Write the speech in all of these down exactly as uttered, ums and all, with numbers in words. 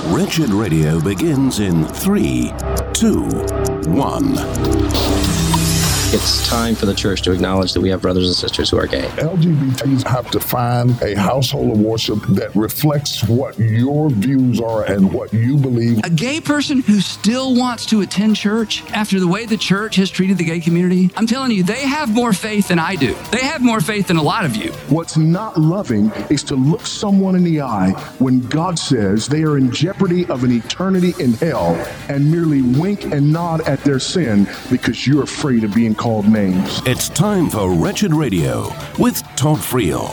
Wretched Radio begins in three, two, one. It's time for the church to acknowledge that we have brothers and sisters who are gay. L G B Ts have to find a household of worship that reflects what your views are and what you believe. A gay person who still wants to attend church after the way the church has treated the gay community, I'm telling you, they have more faith than I do. They have more faith than a lot of you. What's not loving is to look someone in the eye when God says they are in jeopardy of an eternity in hell and merely wink and nod at their sin because you're afraid of being called names. It's time for Wretched Radio with Todd Friel.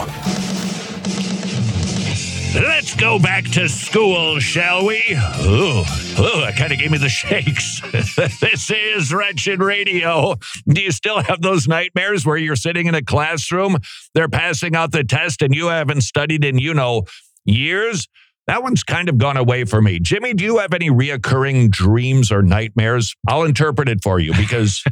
Let's go back to school, shall we? Ooh, ooh, that kind of gave me the shakes. This is Wretched Radio. Do you still have those nightmares where you're sitting in a classroom, they're passing out the test, and you haven't studied in, you know, years? That one's kind of gone away for me. Jimmy, do you have any reoccurring dreams or nightmares? I'll interpret it for you because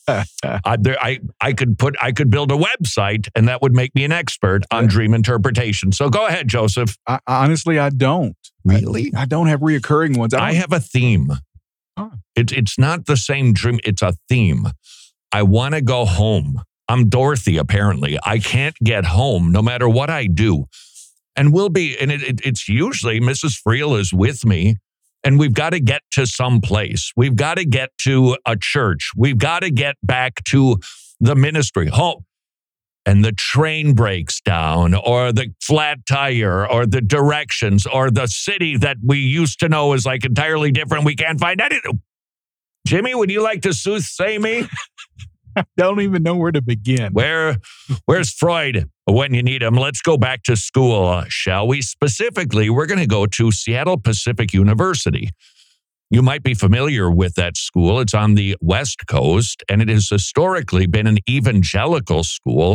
I, there, I I could put I could build a website and that would make me an expert on dream interpretation. So go ahead, Joseph. I, honestly, I don't. Really? I, I don't have reoccurring ones. I, I have a theme. Oh. It's it's not the same dream. It's a theme. I want to go home. I'm Dorothy, apparently. I can't get home no matter what I do. And we'll be, and it, it, it's usually Missus Friel is with me, and we've got to get to some place. We've got to get to a church. We've got to get back to the ministry. Home. And the train breaks down, or the flat tire, or the directions, or the city that we used to know is like entirely different. We can't find anything. Jimmy, would you like to soothsay me? I don't even know where to begin. Where, where's Freud when you need him? Let's go back to school, uh, shall we? Specifically, we're going to go to Seattle Pacific University. You might be familiar with that school. It's on the West Coast, and it has historically been an evangelical school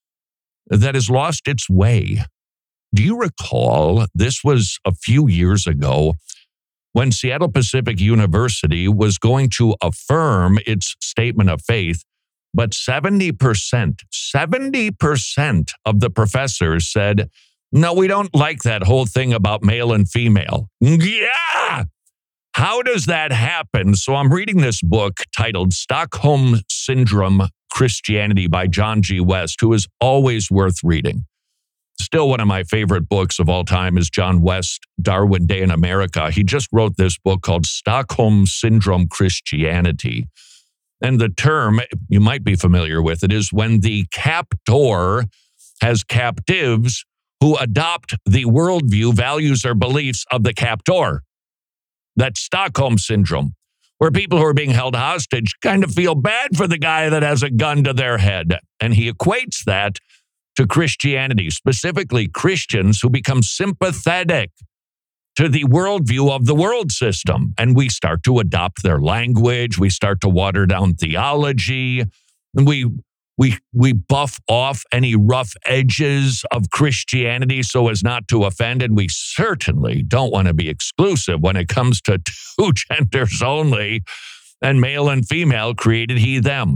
that has lost its way. Do you recall this was a few years ago when Seattle Pacific University was going to affirm its statement of faith? But seventy percent, seventy percent of the professors said, no, we don't like that whole thing about male and female. Yeah! How does that happen? So I'm reading this book titled Stockholm Syndrome Christianity by John G. West, who is always worth reading. Still one of my favorite books of all time is John West, Darwin Day in America. He just wrote this book called Stockholm Syndrome Christianity. And the term, you might be familiar with it, is when the captor has captives who adopt the worldview, values, or beliefs of the captor. That's Stockholm Syndrome, where people who are being held hostage kind of feel bad for the guy that has a gun to their head. And he equates that to Christianity, specifically Christians who become sympathetic to the worldview of the world system. And we start to adopt their language. We start to water down theology. And we, we, we buff off any rough edges of Christianity so as not to offend. And we certainly don't want to be exclusive when it comes to two genders only, and male and female created he, them.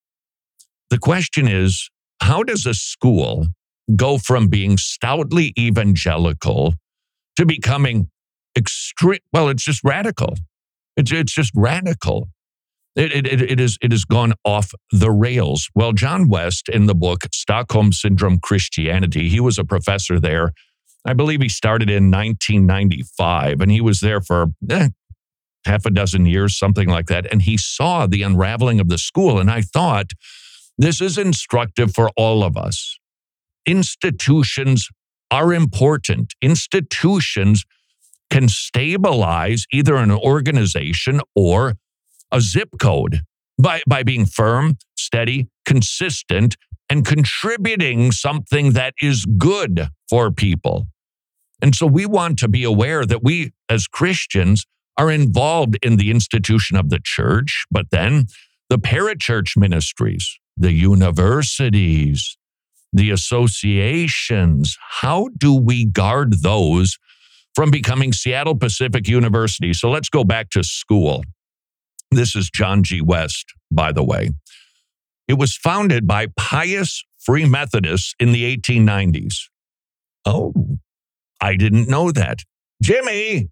The question is, how does a school go from being stoutly evangelical to becoming extreme? Well, it's just radical. It's it's just radical. It, it, it, it, is, it has gone off the rails. Well, John West, in the book Stockholm Syndrome Christianity, he was a professor there. I believe he started in nineteen ninety-five, and he was there for eh, half a dozen years, something like that. And he saw the unraveling of the school, and I thought, this is instructive for all of us. Institutions are important. Institutions can stabilize either an organization or a zip code by, by being firm, steady, consistent, and contributing something that is good for people. And so we want to be aware that we, as Christians, are involved in the institution of the church, but then the parachurch ministries, the universities, the associations. How do we guard those from becoming Seattle Pacific University? So let's go back to school. This is John G. West, by the way. It was founded by pious Free Methodists in the eighteen nineties. Oh, I didn't know that. Jimmy,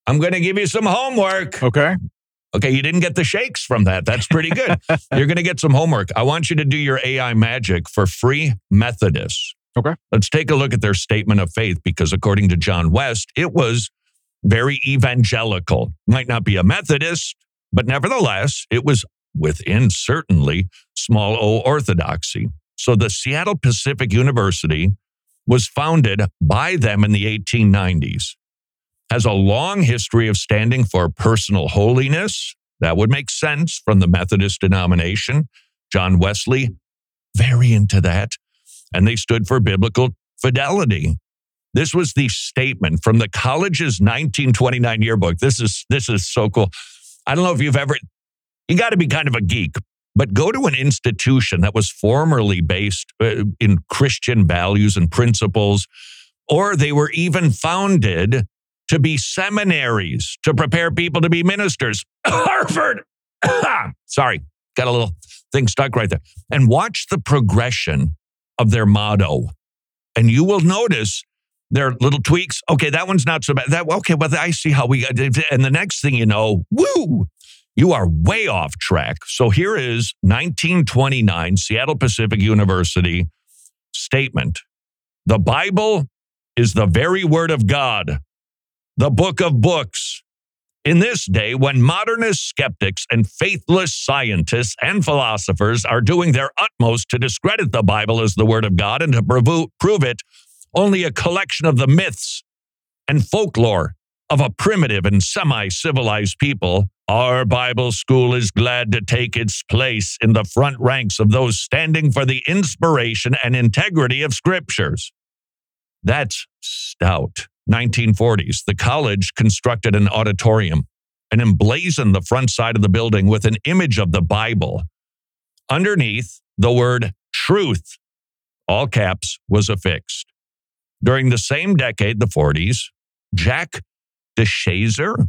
I'm going to give you some homework. Okay. Okay, you didn't get the shakes from that. That's pretty good. You're going to get some homework. I want you to do your A I magic for Free Methodists. Okay. Let's take a look at their statement of faith, because according to John West, it was very evangelical. Might not be a Methodist, but nevertheless, it was within certainly small o orthodoxy. So the Seattle Pacific University was founded by them in the eighteen nineties. Has a long history of standing for personal holiness. That would make sense from the Methodist denomination. John Wesley, very into that. And they stood for biblical fidelity. This was the statement from the college's nineteen twenty-nine yearbook. This is, this is so cool. I don't know if you've ever, you got to be kind of a geek, but go to an institution that was formerly based in Christian values and principles, or they were even founded to be seminaries to prepare people to be ministers. Harvard. Sorry, got a little thing stuck right there. And watch the progression of their motto. And you will notice their little tweaks. Okay, that one's not so bad. That okay, well, I see how we got. And the next thing you know, woo, you are way off track. So here is nineteen twenty-nine Seattle Pacific University statement. The Bible is the very word of God, the book of books. In this day, when modernist skeptics and faithless scientists and philosophers are doing their utmost to discredit the Bible as the word of God and to prove, prove it only a collection of the myths and folklore of a primitive and semi-civilized people, our Bible school is glad to take its place in the front ranks of those standing for the inspiration and integrity of scriptures. That's stout. nineteen forties, the college constructed an auditorium and emblazoned the front side of the building with an image of the Bible. Underneath, the word truth, all caps, was affixed. During the same decade, the forties, Jack DeShazer,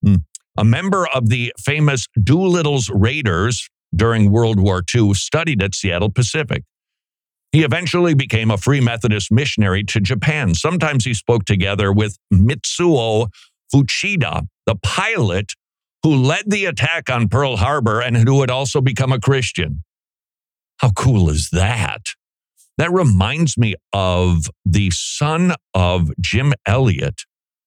a member of the famous Doolittle's Raiders during World War Two, studied at Seattle Pacific. He eventually became a Free Methodist missionary to Japan. Sometimes he spoke together with Mitsuo Fuchida, the pilot who led the attack on Pearl Harbor and who had also become a Christian. How cool is that? That reminds me of the son of Jim Elliot.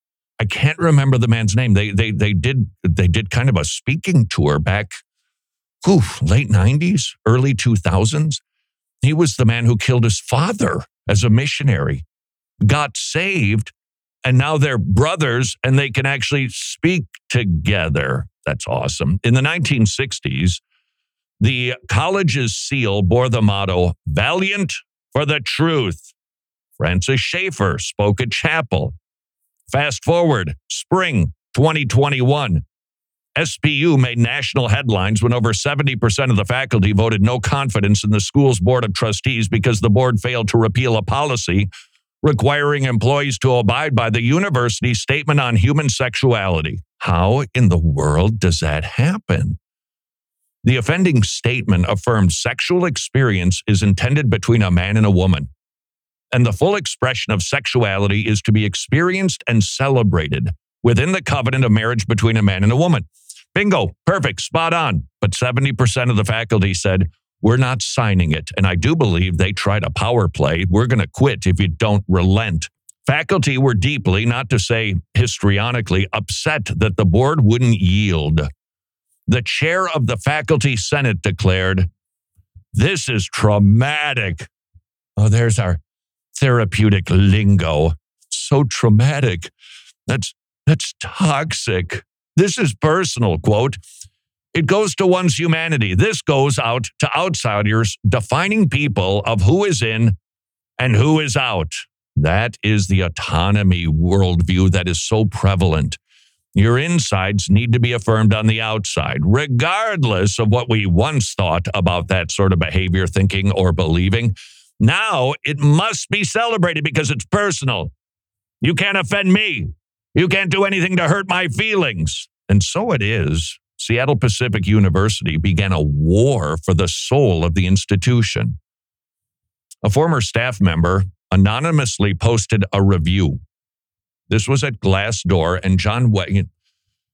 I can't remember the man's name. They they they did they did kind of a speaking tour back, whew, late nineties, early two thousands. He was the man who killed his father as a missionary, got saved, and now they're brothers and they can actually speak together. That's awesome. In the nineteen sixties, the college's seal bore the motto, "Valiant for the Truth." Francis Schaeffer spoke at chapel. Fast forward, spring twenty twenty-one. S P U made national headlines when over seventy percent of the faculty voted no confidence in the school's board of trustees because the board failed to repeal a policy requiring employees to abide by the university's statement on human sexuality. How in the world does that happen? The offending statement affirmed sexual experience is intended between a man and a woman, and the full expression of sexuality is to be experienced and celebrated within the covenant of marriage between a man and a woman. Bingo, perfect, spot on. But seventy percent of the faculty said, we're not signing it. And I do believe they tried a power play. We're going to quit if you don't relent. Faculty were deeply, not to say histrionically, upset that the board wouldn't yield. The chair of the faculty senate declared, "This is traumatic." Oh, there's our therapeutic lingo. So traumatic. That's that's toxic. This is personal, quote. It goes to one's humanity. This goes out to outsiders, defining people of who is in and who is out. That is the autonomy worldview that is so prevalent. Your insides need to be affirmed on the outside, regardless of what we once thought about that sort of behavior, thinking, or believing. Now it must be celebrated because it's personal. You can't offend me. You can't do anything to hurt my feelings. And so it is. Seattle Pacific University began a war for the soul of the institution. A former staff member anonymously posted a review. This was at Glassdoor, and John West,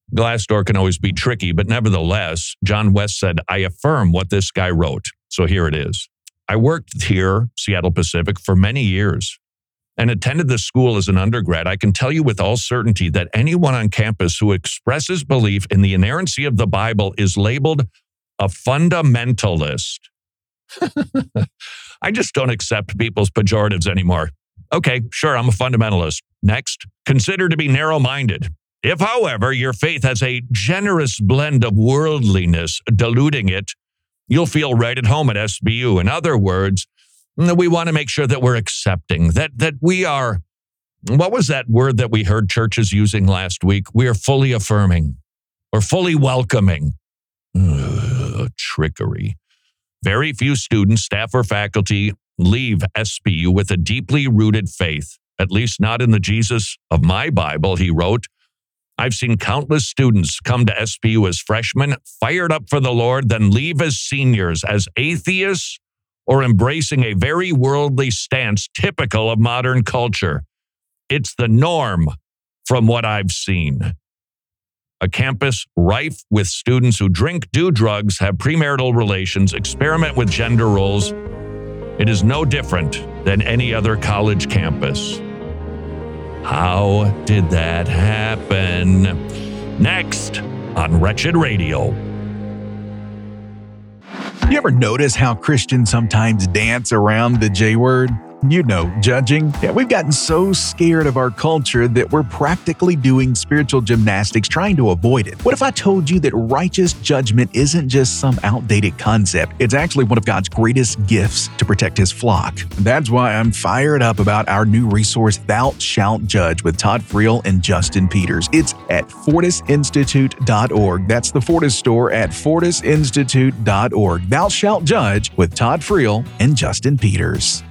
Glassdoor can always be tricky, but nevertheless, John West said, I affirm what this guy wrote. So here it is. I worked here, Seattle Pacific, for many years and attended the school as an undergrad. I can tell you with all certainty that anyone on campus who expresses belief in the inerrancy of the Bible is labeled a fundamentalist. I just don't accept people's pejoratives anymore. Okay, sure, I'm a fundamentalist. Next, consider to be narrow-minded. If, however, your faith has a generous blend of worldliness diluting it, you'll feel right at home at S B U. In other words, we want to make sure that we're accepting, that that we are, what was that word that we heard churches using last week? We are fully affirming or fully welcoming. Ugh, trickery. Very few students, staff, or faculty leave S B U with a deeply rooted faith, at least not in the Jesus of my Bible, he wrote. I've seen countless students come to S B U as freshmen, fired up for the Lord, then leave as seniors as atheists or embracing a very worldly stance typical of modern culture. It's the norm from what I've seen. A campus rife with students who drink, do drugs, have premarital relations, experiment with gender roles. It is no different than any other college campus. How did that happen? Next on Wretched Radio. You ever notice how Christians sometimes dance around the J word? You know, judging. Yeah, we've gotten so scared of our culture that we're practically doing spiritual gymnastics trying to avoid it. What if I told you that righteous judgment isn't just some outdated concept? It's actually one of God's greatest gifts to protect his flock. That's why I'm fired up about our new resource, Thou Shalt Judge, with Todd Friel and Justin Peters. It's at fortis institute dot org. That's the Fortis store at fortis institute dot org. Thou Shalt Judge with Todd Friel and Justin Peters.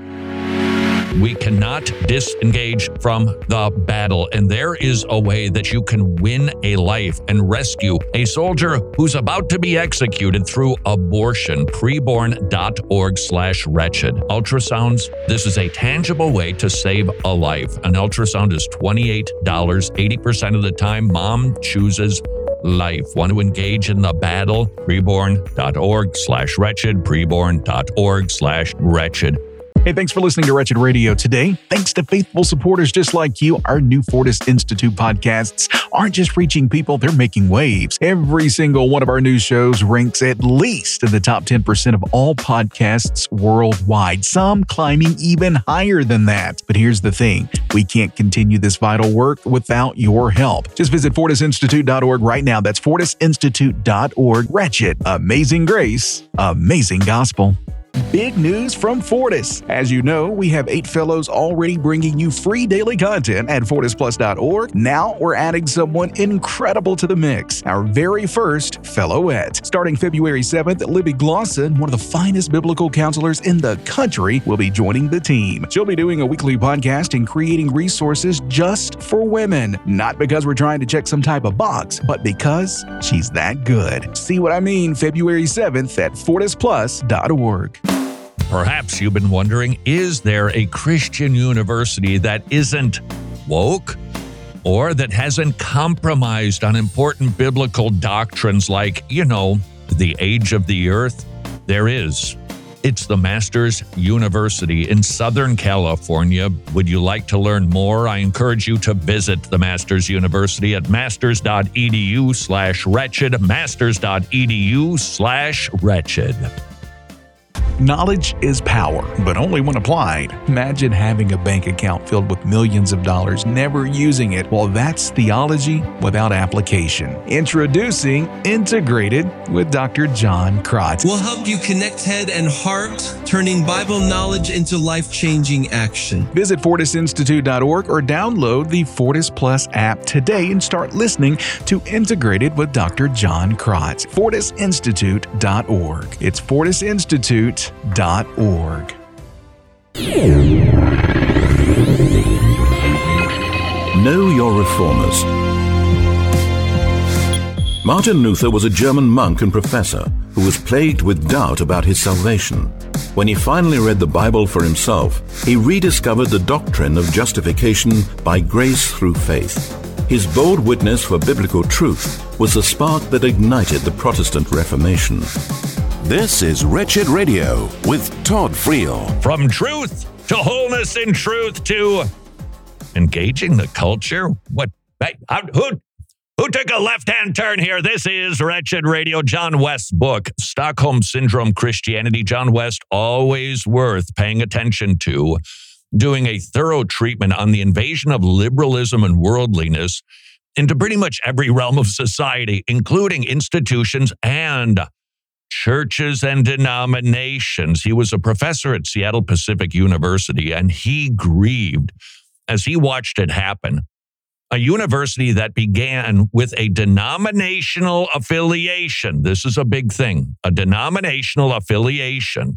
We cannot disengage from the battle, and there is a way that you can win a life and rescue a soldier who's about to be executed through abortion. preborn dot org slash wretched. Ultrasounds, this is a tangible way to save a life. An ultrasound is twenty-eight dollars. eighty percent of the time, mom chooses life. Want to engage in the battle? preborn dot org slash wretched. preborn dot org slash wretched. Hey, thanks for listening to Wretched Radio today. Thanks to faithful supporters just like you, our new Fortis Institute podcasts aren't just reaching people, they're making waves. Every single one of our new shows ranks at least in the top ten percent of all podcasts worldwide, some climbing even higher than that. But here's the thing, we can't continue this vital work without your help. Just visit fortis institute dot org right now. That's fortis institute dot org. Wretched, amazing grace, amazing gospel. Big news from Fortis. As you know, we have eight fellows already bringing you free daily content at fortis plus dot org. Now we're adding someone incredible to the mix, our very first fellowette. Starting February seventh, Libby Glosson, one of the finest biblical counselors in the country, will be joining the team. She'll be doing a weekly podcast and creating resources just for women. Not because we're trying to check some type of box, but because she's that good. See what I mean? February seventh at fortis plus dot org. Perhaps you've been wondering, is there a Christian university that isn't woke or that hasn't compromised on important biblical doctrines like, you know, the age of the earth? There is. It's the Masters University in Southern California. Would you like to learn more? I encourage you to visit the Masters University at masters dot e d u slash wretched, masters dot e d u slash wretched. Knowledge is power, but only when applied. Imagine having a bank account filled with millions of dollars, never using it. Well, that's theology without application. Introducing Integrated with Doctor John Krotz. We'll help you connect head and heart, turning Bible knowledge into life-changing action. Visit fortis institute dot org or download the Fortis Plus app today and start listening to Integrated with Doctor John Krotz. fortis institute dot org. It's fortis institute dot org. Know your reformers. Martin Luther was a German monk and professor who was plagued with doubt about his salvation. When he finally read the Bible for himself, he rediscovered the doctrine of justification by grace through faith. His bold witness for biblical truth was the spark that ignited the Protestant Reformation. This is Wretched Radio with Todd Friel. From truth to wholeness in truth to engaging the culture. What? Hey, who? Who took a left-hand turn here? This is Wretched Radio. John West's book, Stockholm Syndrome Christianity. John West, always worth paying attention to, doing a thorough treatment on the invasion of liberalism and worldliness into pretty much every realm of society, including institutions and churches and denominations. He was a professor at Seattle Pacific University, and he grieved as he watched it happen. A university that began with a denominational affiliation. This is a big thing. A denominational affiliation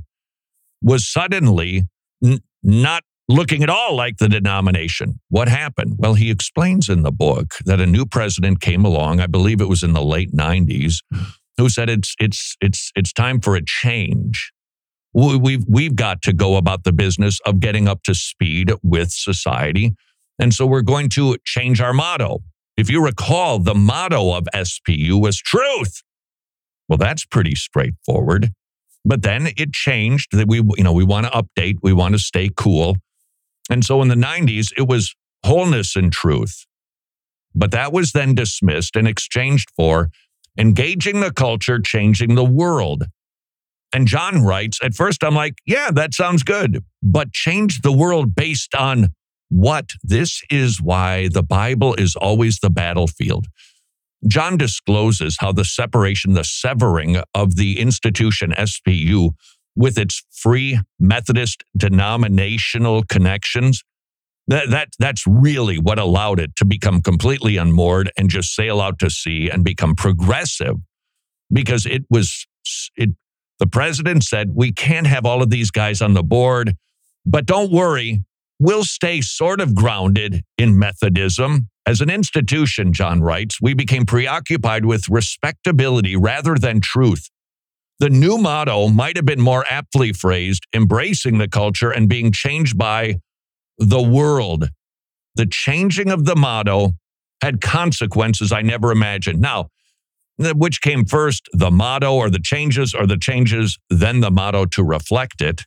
was suddenly n- not looking at all like the denomination. What happened? Well, he explains in the book that a new president came along, I believe it was in the late nineties, who said it's it's it's it's time for a change. We, we've we've got to go about the business of getting up to speed with society. And so we're going to change our motto. If you recall, the motto of S P U was truth. Well, that's pretty straightforward. But then it changed that we, you know, we want to update. We want to stay cool. And so in the nineties, it was wholeness and truth. But that was then dismissed and exchanged for engaging the culture, changing the world. And John writes, at first I'm like, yeah, that sounds good. But change the world based on what? This is why the Bible is always the battlefield. John discloses how the separation, the severing of the institution S P U with its Free Methodist denominational connections, that, that, that's really what allowed it to become completely unmoored and just sail out to sea and become progressive. Because it was, it, the president said, we can't have all of these guys on the board, but don't worry, we'll stay sort of grounded in Methodism. As an institution, John writes, we became preoccupied with respectability rather than truth. The new motto might have been more aptly phrased, embracing the culture and being changed by the world. The changing of the motto had consequences I never imagined. Now, which came first, the motto or the changes, or the changes, then the motto to reflect it?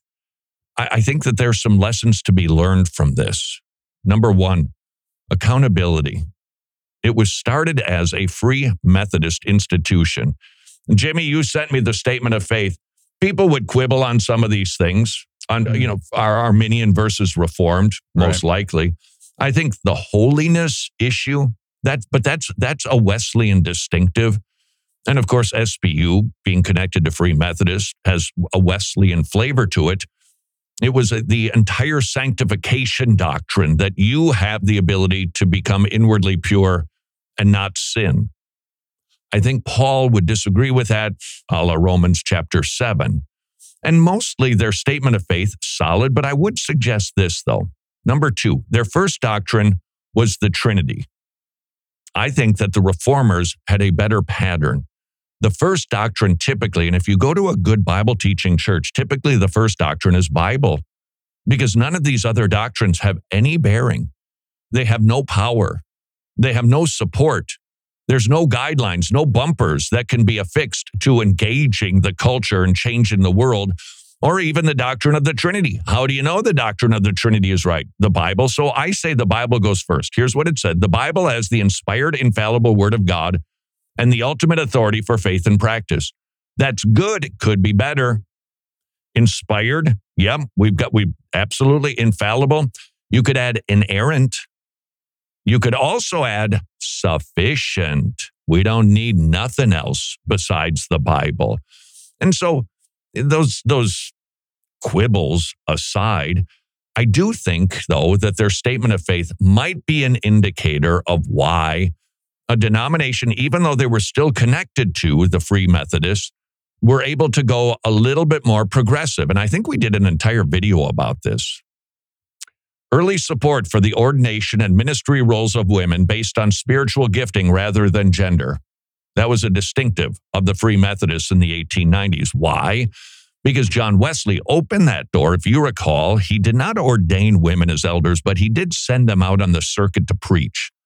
I think that there's some lessons to be learned from this. Number one, accountability. It was started as a Free Methodist institution. Jimmy, you sent me the statement of faith. People would quibble on some of these things, on, you know, our Arminian versus Reformed, most right. likely. I think the holiness issue, that, but that's that's a Wesleyan distinctive. And of course, S P U, being connected to Free Methodist, has a Wesleyan flavor to it. It was the entire sanctification doctrine that you have the ability to become inwardly pure and not sin. I think Paul would disagree with that, a la Romans chapter seven. And mostly their statement of faith, solid, but I would suggest this though. Number two, their first doctrine was the Trinity. I think that the Reformers had a better pattern. The first doctrine typically, and if you go to a good Bible teaching church, typically the first doctrine is Bible, because none of these other doctrines have any bearing. They have no power. They have no support. There's no guidelines, no bumpers that can be affixed to engaging the culture and changing the world, or even the doctrine of the Trinity. How do you know the doctrine of the Trinity is right? The Bible. So I say the Bible goes first. Here's what it said. The Bible as the inspired, infallible word of God and the ultimate authority for faith and practice. That's good. It could be better. Inspired. Yeah, we've got, we absolutely infallible. You could add inerrant. You could also add sufficient. We don't need nothing else besides the Bible. And so those, those quibbles aside, I do think, though, that their statement of faith might be an indicator of why a denomination, even though they were still connected to the Free Methodists, were able to go a little bit more progressive. And I think we did an entire video about this. Early support for the ordination and ministry roles of women based on spiritual gifting rather than gender. That was a distinctive of the Free Methodists in the eighteen nineties. Why? Because John Wesley opened that door. If you recall, he did not ordain women as elders, but he did send them out on the circuit to preach.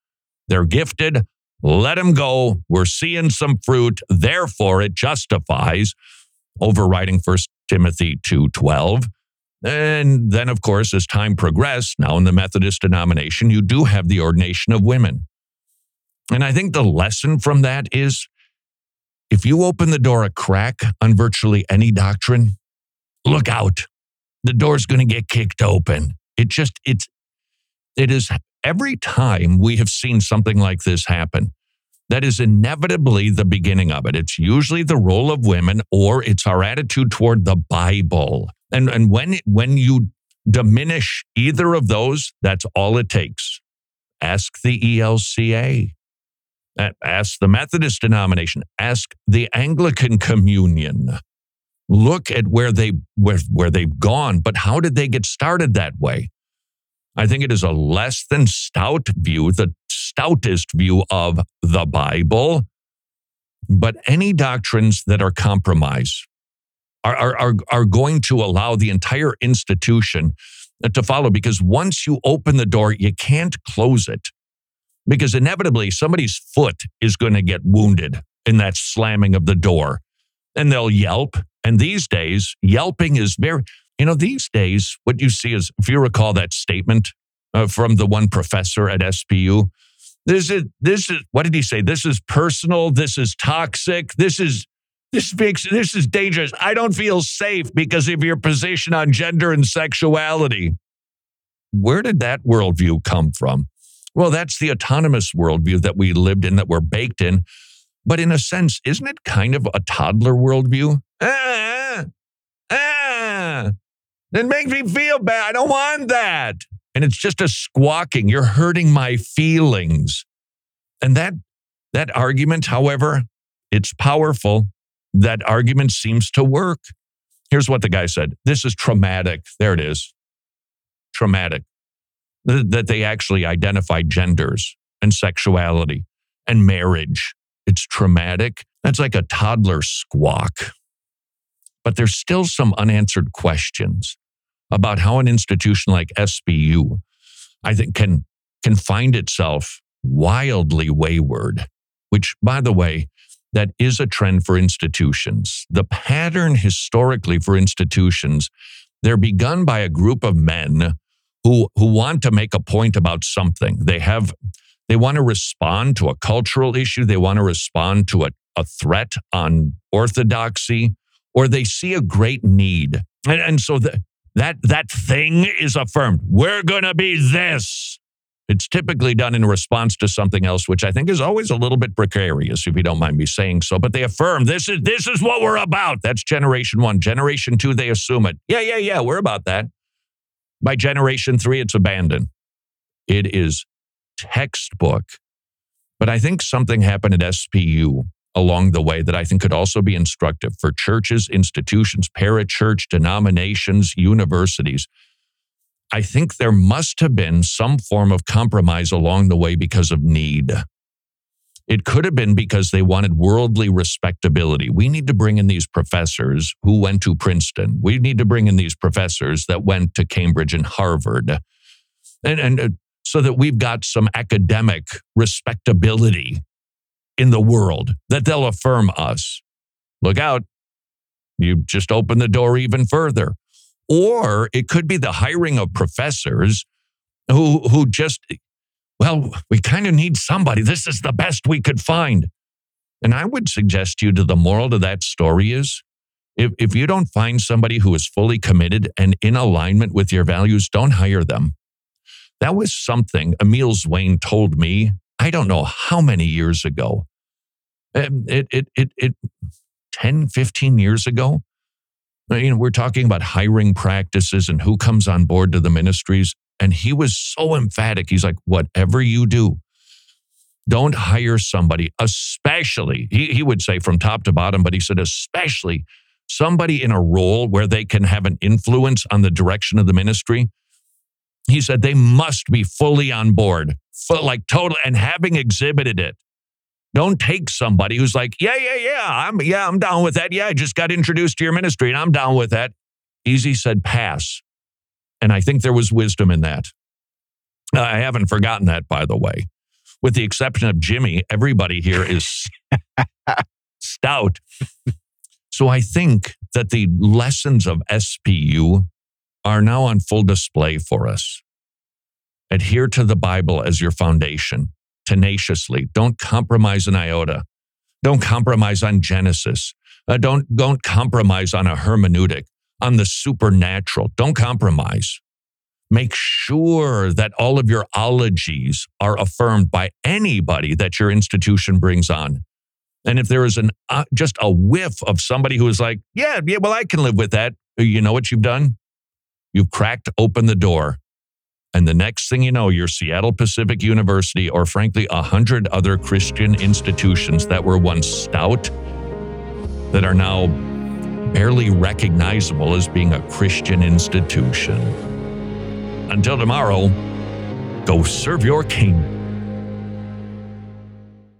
They're gifted. Let them go. We're seeing some fruit. Therefore, it justifies overriding First Timothy two twelve. And then, of course, as time progressed, now in the Methodist denomination, you do have the ordination of women. And I think the lesson from that is, if you open the door a crack on virtually any doctrine, look out. The door's going to get kicked open. It just, it's, it is every time we have seen something like this happen, that is inevitably the beginning of it. It's usually the role of women, or it's our attitude toward the Bible. And, and when, when you diminish either of those, that's all it takes. Ask the E L C A. Ask the Methodist denomination. Ask the Anglican Communion. Look at where, they, where, where they've gone, but how did they get started that way? I think it is a less than stout view, the stoutest view of the Bible. But any doctrines that are compromised are, are, are, are going to allow the entire institution to follow, because once you open the door, you can't close it. Because inevitably, somebody's foot is going to get wounded in that slamming of the door. And they'll yelp. And these days, yelping is very, you know, these days, what you see is, if you recall that statement uh, from the one professor at S P U, this is, this is, what did he say? This is personal. This is toxic. This is, this makes, this is dangerous. I don't feel safe because of your position on gender and sexuality. Where did that worldview come from? Well, that's the autonomous worldview that we lived in, that we're baked in. But in a sense, isn't it kind of a toddler worldview? Ah, ah, that makes me feel bad. I don't want that. And it's just a squawking. You're hurting my feelings. And that, that argument, however, it's powerful. That argument seems to work. Here's what the guy said. This is traumatic. There it is. Traumatic. That they actually identify genders and sexuality and marriage. It's traumatic. That's like a toddler squawk. But there's still some unanswered questions about how an institution like S B U, I think, can, can find itself wildly wayward, which, by the way, that is a trend for institutions. The pattern historically for institutions, they're begun by a group of men who, who want to make a point about something. They have, they want to respond to a cultural issue. They want to respond to a, a threat on orthodoxy, or they see a great need. And, and so the, that, that thing is affirmed. We're going to be this. It's typically done in response to something else, which I think is always a little bit precarious, if you don't mind me saying so. But they affirm, this is, this is what we're about. That's generation one. Generation two, they assume it. Yeah, yeah, yeah, we're about that. By generation three, it's abandoned. It is textbook. But I think something happened at S P U along the way that I think could also be instructive for churches, institutions, parachurch, denominations, universities. I think there must have been some form of compromise along the way because of need. It could have been because they wanted worldly respectability. We need to bring in these professors who went to Princeton. We need to bring in these professors that went to Cambridge and Harvard. And, and so that we've got some academic respectability in the world, that they'll affirm us. Look out. You just open the door even further. Or it could be the hiring of professors who, who just, well, we kind of need somebody. This is the best we could find. And I would suggest to you that the moral to that story is, if, if you don't find somebody who is fully committed and in alignment with your values, don't hire them. That was something Emil Zwain told me, I don't know how many years ago. It, it, it, it, ten, fifteen years ago. You know, we're talking about hiring practices and who comes on board to the ministries. And he was so emphatic. He's like, whatever you do, don't hire somebody, especially, he, he would say from top to bottom, but he said, especially somebody in a role where they can have an influence on the direction of the ministry. He said they must be fully on board, full, like total, and having exhibited it. Don't take somebody who's like, yeah, yeah, yeah, I'm, yeah, I'm down with that. Yeah, I just got introduced to your ministry and I'm down with that. Easy said pass. And I think there was wisdom in that. I haven't forgotten that, by the way. With the exception of Jimmy, everybody here is stout. So I think that the lessons of S P U are now on full display for us. Adhere to the Bible as your foundation tenaciously. Don't compromise an iota. Don't compromise on Genesis. Uh, don't, don't compromise on a hermeneutic, on the supernatural. Don't compromise. Make sure that all of your ologies are affirmed by anybody that your institution brings on. And if there is an uh, just a whiff of somebody who is like, yeah, yeah, well, I can live with that. You know what you've done? You've cracked open the door. And the next thing you know, your Seattle Pacific University, or frankly, a hundred other Christian institutions that were once stout, that are now barely recognizable as being a Christian institution. Until tomorrow, go serve your king.